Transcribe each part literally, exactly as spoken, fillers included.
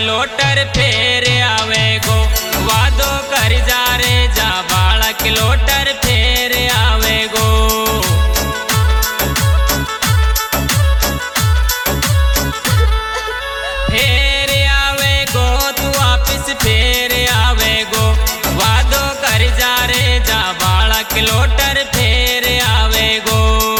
किलोटर फेर आवे गो। वादो कर जा रे जा बाला किलोटर फेर आवे गो। फेर आवे गो तू वापिस फेर आवे गो। वादो कर जा रे जा बाला किलोटर फेर आवे गो।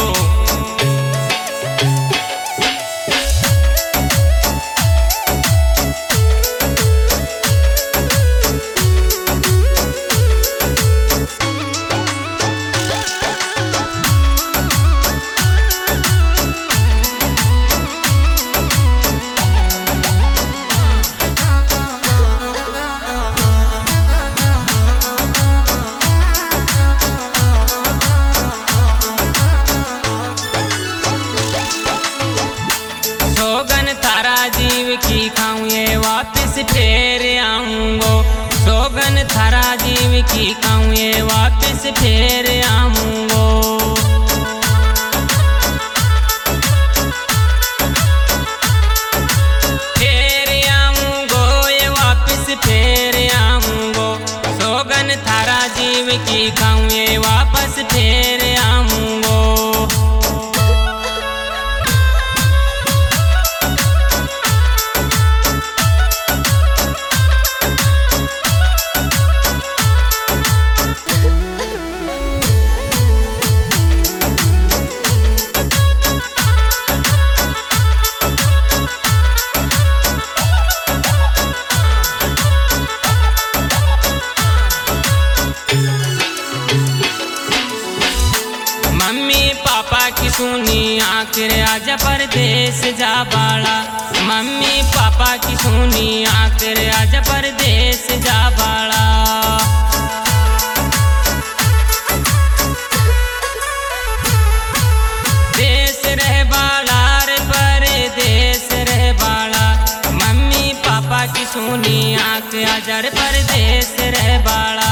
सोगन थारा जीव की खाऊं ये वापिस फेर आऊंगो। सोगन थारा जीव की खाऊं ये वापिस फेर आऊंगो। फेर आऊंगो ये वापिस फेर आऊंगो। सोगन थारा जीव की खाऊं ये वापस फेर आऊंगो। मम्मी पापा की सुनी आखिर आजा परदेस जा बाड़ा। मम्मी पापा की सुनी आखिर आजा परदेस जा बाड़ा। देश रह बाड़ा रे परदेस रह बाड़ा। मम्मी पापा की सुनी आखिर आजा रे परदेस रह बाड़ा।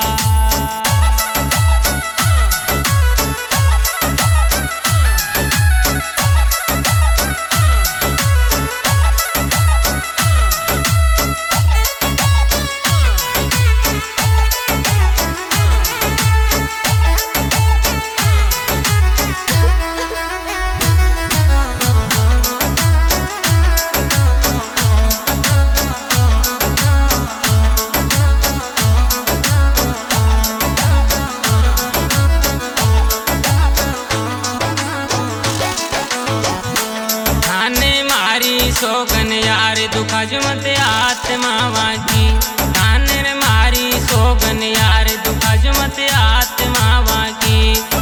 सोगन यार दुखा जुमत आत्मा वाकी। थाने मारी सोगन यार दुखा जुमत आत्मा वाकी।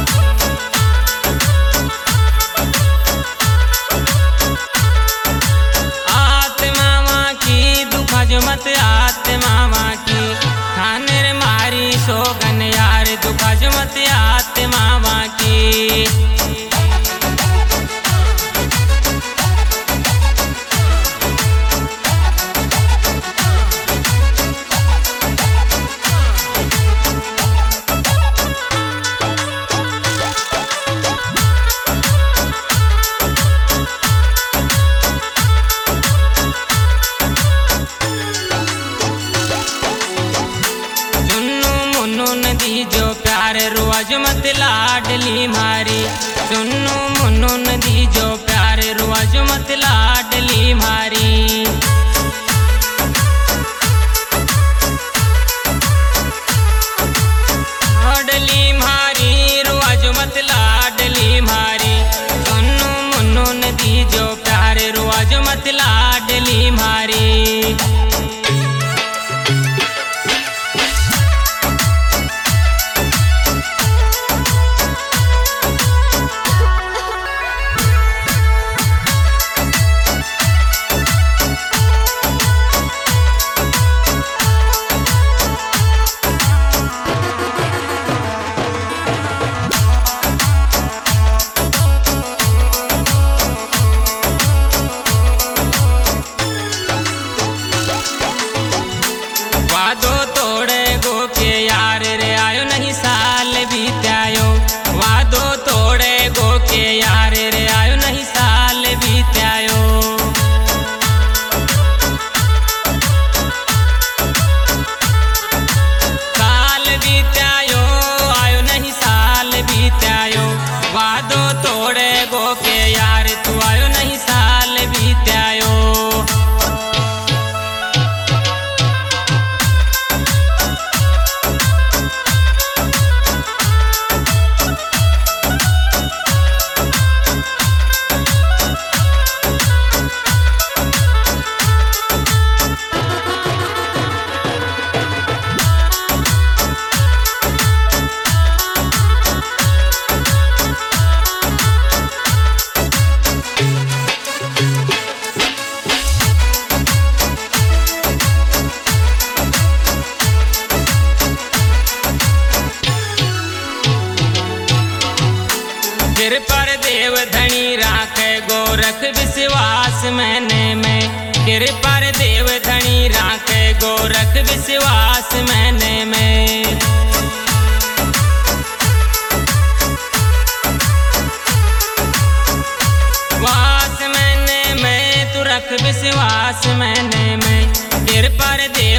आत्मा वाकी दुखा जुमत आत्मा वाकी। थाने मारी सोगन यार दुखा जुमत आत्मा वाकी। नदी जो प्यार रुआज मत लाडली मारी। सुन्नू मुन्नू नदी जो प्यार रुआज मत लाडली मारी। लाडली मारी रुआज मत लाडली मारी। सुन्नू मुन्नू नदी जो प्यार रुआज मत लाडली मारी। मैंने में गिर पर देव धनी राखे गोरख विश्वास मैंने में वास मैंने में तू रख विश्वास मैंने में गिर पर देव